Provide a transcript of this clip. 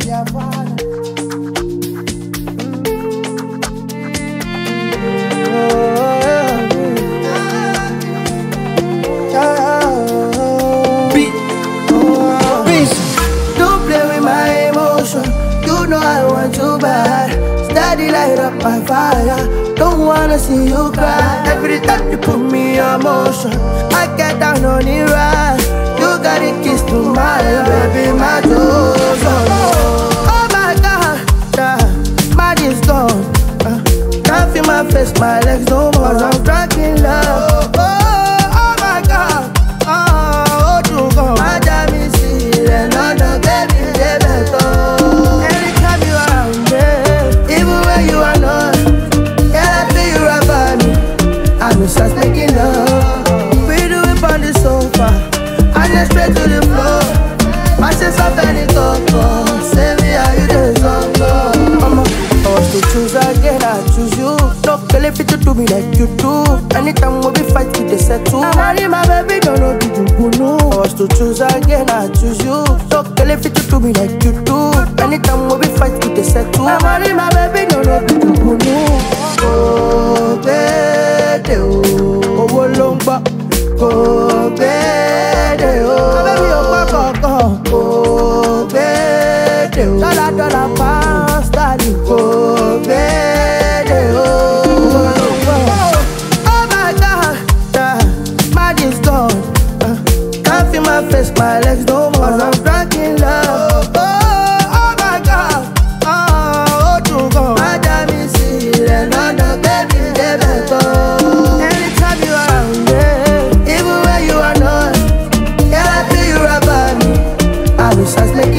their father. Don't play with my emotion. You know I want you bad. Steady light up my fire. Don't wanna see you cry. Every time you put me on motion, I get down on the ride. You got a kiss to my baby, my toes. Oh my God, my is gone. Can't feel my face, my legs no more. I'm drunk in love. Oh my God, oh to go. My damn is here, no baby, baby. Anytime you are around me, even when you are not, yeah, I feel you right by me. I know start making love. We do it on the sofa, and then straight to the floor. My sense of any talk, say me how you do something. I was to choose again, I choose you. No girl fit to do me like you do. Anytime we be fight, we dey settle. I'm marry my baby, don't know do you know. I was to choose again, I choose you. No girl fit to do me like you do. Anytime we be fight, we dey settle. I'm marry my baby, don't know do you know. Oh baby, oh longba, oh baby, oh baby, oh baby, oh dollar pounds, darling, oh baby, oh my God, my is gone. Can't feel my face, my legs no more. I'm drunk in love. Oh my God, oh to go. My damn is here, no baby, baby, go. Anytime you are around me, even when you are not, yeah, I feel you right by me. I wish I was making